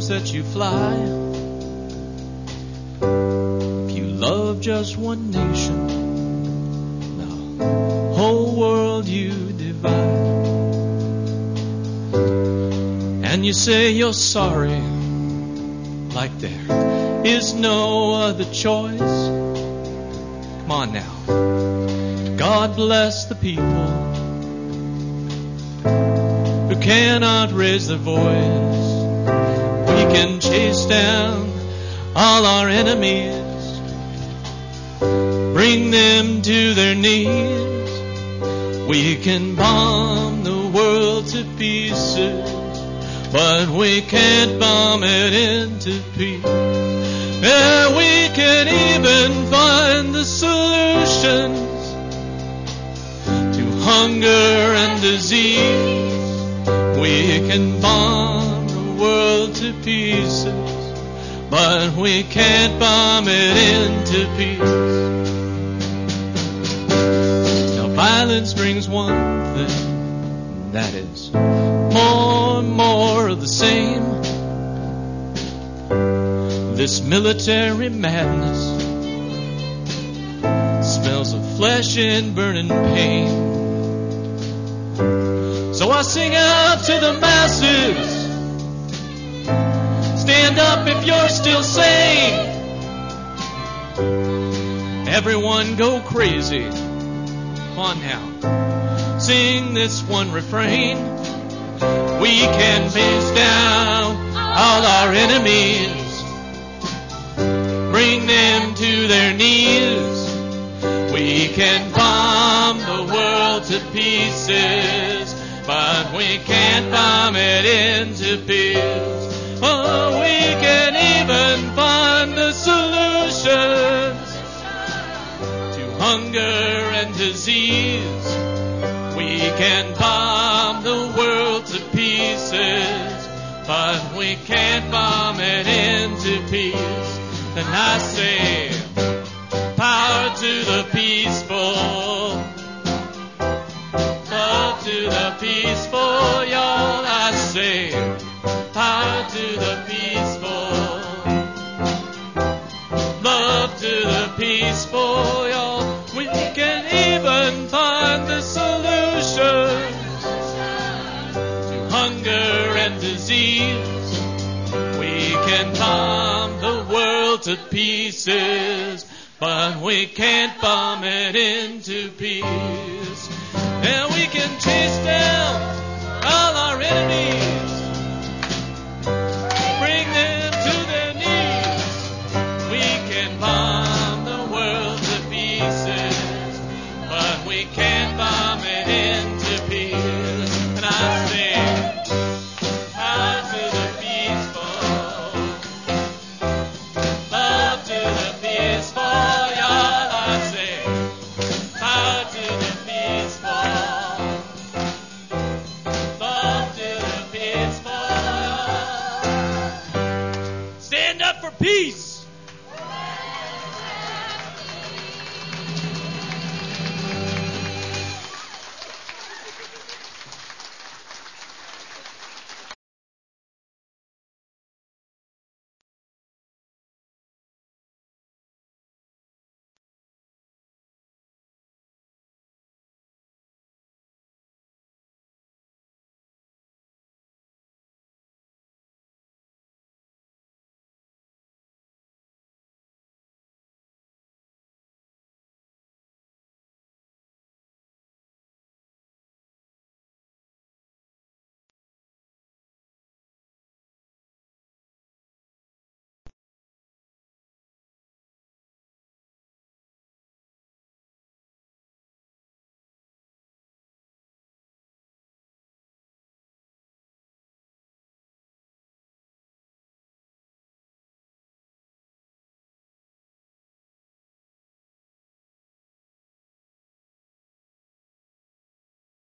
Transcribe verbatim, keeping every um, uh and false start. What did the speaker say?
wings that you fly. If you love just one nation, the whole world you divide. And you say you're sorry, like there is no other choice. Come on now. God bless the people who cannot raise their voice. We can chase down all our enemies, bring them to their knees. We can bomb the world to pieces, but we can't bomb it into peace. Yeah, we can even find the solutions to hunger and disease. We can bomb the world to pieces, but we can't bomb it into peace. Now violence brings one thing, that is more and more of the same. This military madness smells of flesh and burning pain. So I sing out to the masses, stand up if you're still sane. Everyone go crazy. Come on now, sing this one refrain. We can face down all our enemies, bring them to their knees. We can bomb the world to pieces, but we can't bomb it into peace. Oh, we can even find the solutions to hunger and disease. We can bomb the world to pieces, but we can't bomb it into peace. And I say, power to the peaceful, love to the peaceful, y'all. I say, power to the peaceful, love to the peaceful, y'all. We can even find the solution to hunger and disease. We can bomb the world to pieces, but we can't bomb it into peace. And we can chase down all our enemies, bring them to their knees. We can bomb the world to pieces, but we can't bomb it into peace. And I say, power to the peaceful, love to the peaceful, y'all. I say, power to the peaceful, love to the peaceful. Stand up for peace.